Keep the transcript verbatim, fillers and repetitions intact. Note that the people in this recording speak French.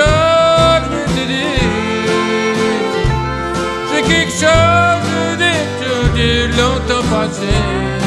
ça que je vais te dire. J'ai quelque chose à te dire longtemps passé.